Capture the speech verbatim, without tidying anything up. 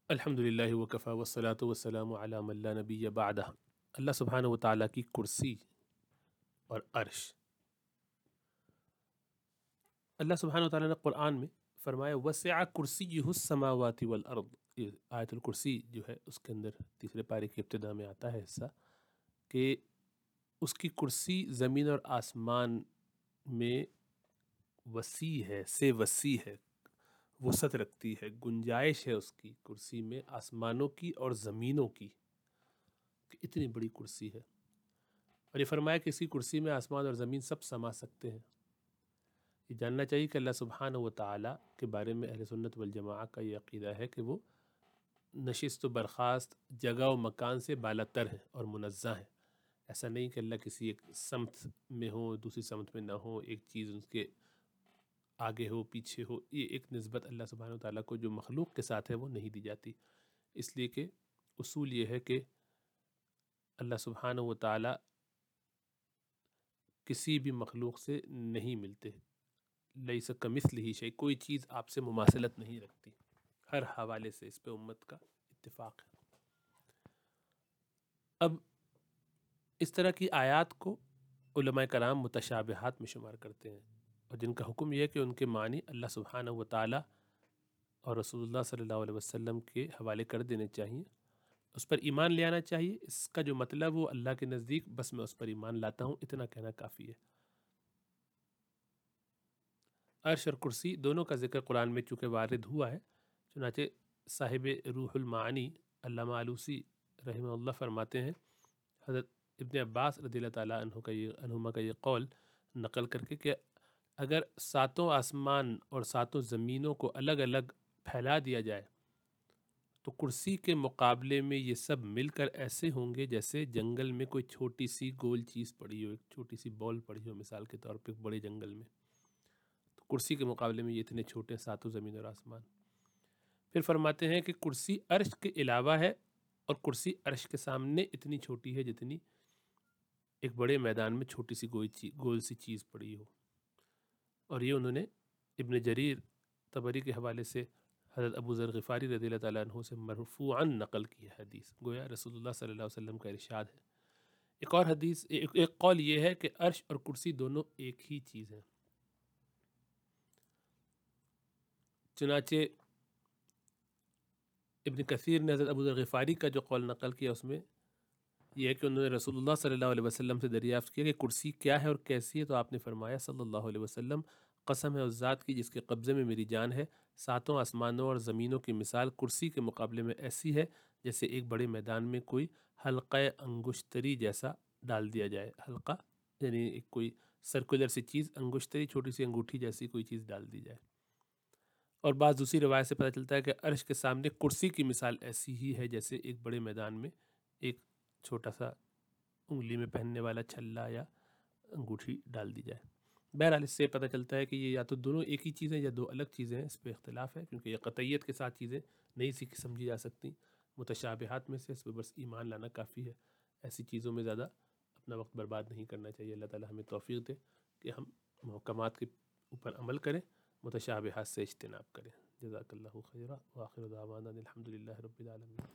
الحمد للہ وکفیٰ والصلاۃ والسلام علی من لا نبی بعدہ۔ اللہ سبحانہ و تعالیٰ کی کرسی اور عرش۔ اللہ سبحانہ و تعالیٰ نے قرآن میں فرمایا وسع کرسیہ السماوات والارض۔ یہ آیت الکرسی جو ہے اس کے اندر تیسرے پارے کی ابتدا میں آتا ہے حصہ کہ اس کی کرسی زمین اور آسمان میں وسیع ہے، سے وسیع ہے، وسعت رکھتی ہے، گنجائش ہے اس کی کرسی میں آسمانوں کی اور زمینوں کی، کہ اتنی بڑی کرسی ہے۔ اور یہ فرمایا کہ اسی کرسی میں آسمان اور زمین سب سما سکتے ہیں۔ یہ جاننا چاہیے کہ اللہ سبحانہ و تعالیٰ کے بارے میں اہل سنت والجماعہ کا یہ عقیدہ ہے کہ وہ نشست و برخاست جگہ و مکان سے بالاتر ہیں اور منزہ ہیں۔ ایسا نہیں کہ اللہ کسی ایک سمت میں ہو، دوسری سمت میں نہ ہو، ایک چیز ان کے آگے ہو پیچھے ہو، یہ ایک نسبت اللہ سبحانہ و تعالیٰ کو جو مخلوق کے ساتھ ہے وہ نہیں دی جاتی۔ اس لیے کہ اصول یہ ہے کہ اللہ سبحانہ و تعالیٰ کسی بھی مخلوق سے نہیں ملتے، لیس کمثلہ شیء، کوئی چیز آپ سے مماثلت نہیں رکھتی۔ ہر حوالے سے اس پہ امت کا اتفاق ہے۔ اب اس طرح کی آیات کو علماء کرام متشابہات میں شمار کرتے ہیں، اور جن کا حکم یہ ہے کہ ان کے معنی اللہ سبحانہ و تعالیٰ اور رسول اللہ صلی اللہ علیہ وسلم کے حوالے کر دینے چاہیے، اس پر ایمان لے آنا چاہیے۔ اس کا جو مطلب وہ اللہ کے نزدیک بس میں اس پر ایمان لاتا ہوں اتنا کہنا کافی ہے۔ عرش اور کرسی دونوں کا ذکر قرآن میں چونکہ وارد ہوا ہے، چنانچہ صاحب روح المعانی علامہ آلوسی رحمہ اللہ فرماتے ہیں، حضرت ابن عباس رضی اللہ تعالیٰ عنہ کا یہ عنہما کا یہ قول نقل کر کے کہ اگر ساتوں آسمان اور ساتوں زمینوں کو الگ الگ پھیلا دیا جائے تو کرسی کے مقابلے میں یہ سب مل کر ایسے ہوں گے جیسے جنگل میں کوئی چھوٹی سی گول چیز پڑی ہو، ایک چھوٹی سی بال پڑی ہو مثال کے طور پہ ایک بڑے جنگل میں، تو کرسی کے مقابلے میں یہ اتنے چھوٹے ساتوں زمین اور آسمان۔ پھر فرماتے ہیں کہ کرسی عرش کے علاوہ ہے، اور کرسی عرش کے سامنے اتنی چھوٹی ہے جتنی ایک بڑے میدان میں چھوٹی سی گول سی چیز پڑی ہو۔ اور یہ انہوں نے ابن جریر طبری کے حوالے سے حضرت ابو ذر غفاری رضی اللہ تعالیٰ عنہ سے مرفوعاً نقل کی حدیث، گویا رسول اللہ صلی اللہ علیہ وسلم کا ارشاد ہے۔ ایک اور حدیث ایک, ایک قول یہ ہے کہ عرش اور کرسی دونوں ایک ہی چیز ہیں۔ چنانچہ ابن کثیر نے حضرت ابو ذر غفاری کا جو قول نقل کیا اس میں یہ ہے کہ انہوں نے رسول اللہ صلی اللہ علیہ وسلم سے دریافت کیا کہ کرسی کیا ہے اور کیسی ہے، تو آپ نے فرمایا صلی اللہ علیہ وسلم قسم ہے اس ذات کی جس کے قبضے میں میری جان ہے، ساتوں آسمانوں اور زمینوں کی مثال کرسی کے مقابلے میں ایسی ہے جیسے ایک بڑے میدان میں کوئی حلقہ انگشتری جیسا ڈال دیا جائے۔ حلقہ یعنی ایک کوئی سرکولر سی چیز، انگشتری چھوٹی سی انگوٹھی جیسی کوئی چیز ڈال دی جائے۔ اور بعض دوسری روایت سے پتہ چلتا ہے کہ عرش کے سامنے کرسی کی مثال ایسی ہی ہے جیسے ایک بڑے میدان میں ایک چھوٹا سا انگلی میں پہننے والا چھلا یا انگوٹھی ڈال دی جائے۔ بہرحال اس سے پتہ چلتا ہے کہ یہ یا تو دونوں ایک ہی چیزیں یا دو الگ چیزیں ہیں، اس پہ اختلاف ہے، کیونکہ یہ قطعیت کے ساتھ چیزیں نہیں سیکھ سمجھی جا سکتی۔ متشابہات میں سے اس پہ بس ایمان لانا کافی ہے، ایسی چیزوں میں زیادہ اپنا وقت برباد نہیں کرنا چاہیے۔ اللہ تعالی ہمیں توفیق دے کہ ہم محکمات کے اوپر عمل کریں، متشابہات سے اجتناب کریں۔ جزاک اللہ خیرا، وآخر دعوانا الحمد للہ رب العالمین۔